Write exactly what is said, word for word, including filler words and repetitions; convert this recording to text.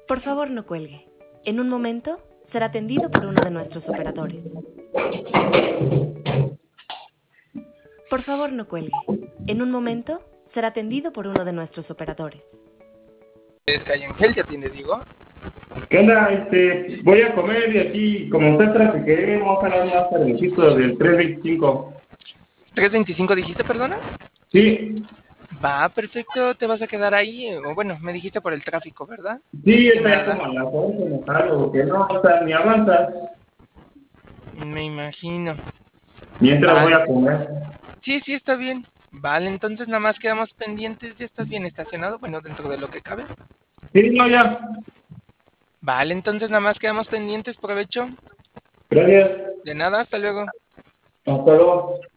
Por favor, no cuelgue. En un momento será atendido por uno de nuestros operadores. Por favor, no cuelgue. En un momento será atendido por uno de nuestros operadores. Es Calle Ángel, ¿te atiende Diego? ¿Qué onda? Este, voy a comer y aquí, como está trafiqué, vamos a hablar más tardecito del tres veinticinco. ¿tres veinticinco dijiste, perdona? Sí, Va, perfecto, te vas a quedar ahí. O bueno, me dijiste por el tráfico, ¿verdad? sí, Más que está nada. como a las once, me salgo, que no avanza ni avanza. Me imagino. Mientras voy Vale. a comer. Sí, sí, está bien. Vale, entonces nada más quedamos pendientes. ¿Ya estás bien estacionado? Bueno, dentro de lo que cabe. Sí, no, ya. Vale, entonces nada más quedamos pendientes. Provecho. Gracias. De nada, hasta luego. Hasta luego.